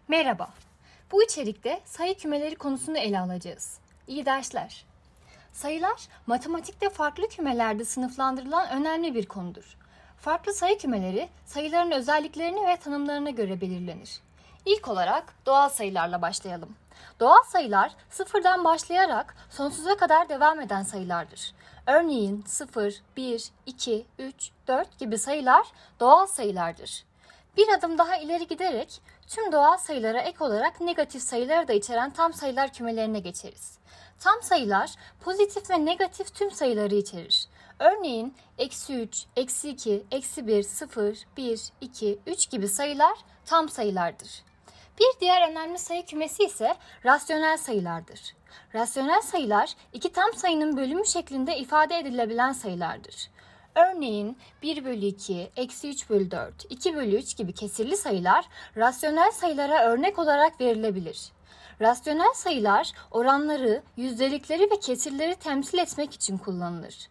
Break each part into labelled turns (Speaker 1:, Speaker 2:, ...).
Speaker 1: Merhaba. Bu içerikte sayı kümeleri konusunu ele alacağız. İyi dersler. Sayılar, matematikte farklı kümelerde sınıflandırılan önemli bir konudur. Farklı sayı kümeleri, sayıların özelliklerini ve tanımlarına göre belirlenir. İlk olarak doğal sayılarla başlayalım. Doğal sayılar, sıfırdan başlayarak sonsuza kadar devam eden sayılardır. Örneğin 0, 1, 2, 3, 4 gibi sayılar doğal sayılardır. Bir adım daha ileri giderek tüm doğal sayılara ek olarak negatif sayıları da içeren tam sayılar kümelerine geçeriz. Tam sayılar pozitif ve negatif tüm sayıları içerir. Örneğin -3, -2, -1, 0, 1, 2, 3 gibi sayılar tam sayılardır. Bir diğer önemli sayı kümesi ise rasyonel sayılardır. Rasyonel sayılar iki tam sayının bölümü şeklinde ifade edilebilen sayılardır. Örneğin 1 bölü 2, -3 bölü 4, 2 bölü 3 gibi kesirli sayılar rasyonel sayılara örnek olarak verilebilir. Rasyonel sayılar oranları, yüzdelikleri ve kesirleri temsil etmek için kullanılır.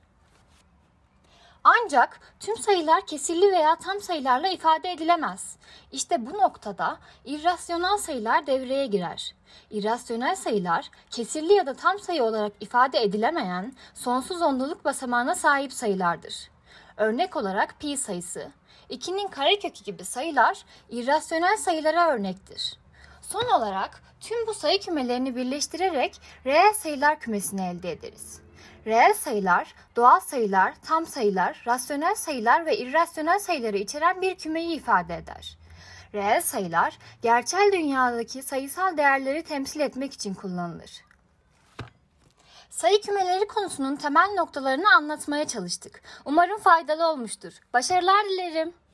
Speaker 1: Ancak tüm sayılar kesirli veya tam sayılarla ifade edilemez. İşte bu noktada irrasyonel sayılar devreye girer. İrrasyonel sayılar kesirli ya da tam sayı olarak ifade edilemeyen sonsuz ondalık basamağına sahip sayılardır. Örnek olarak pi sayısı, 2'nin karekökü gibi sayılar irrasyonel sayılara örnektir. Son olarak tüm bu sayı kümelerini birleştirerek reel sayılar kümesini elde ederiz. Reel sayılar, doğal sayılar, tam sayılar, rasyonel sayılar ve irrasyonel sayıları içeren bir kümeyi ifade eder. Reel sayılar, gerçel dünyadaki sayısal değerleri temsil etmek için kullanılır. Sayı kümeleri konusunun temel noktalarını anlatmaya çalıştık. Umarım faydalı olmuştur. Başarılar dilerim.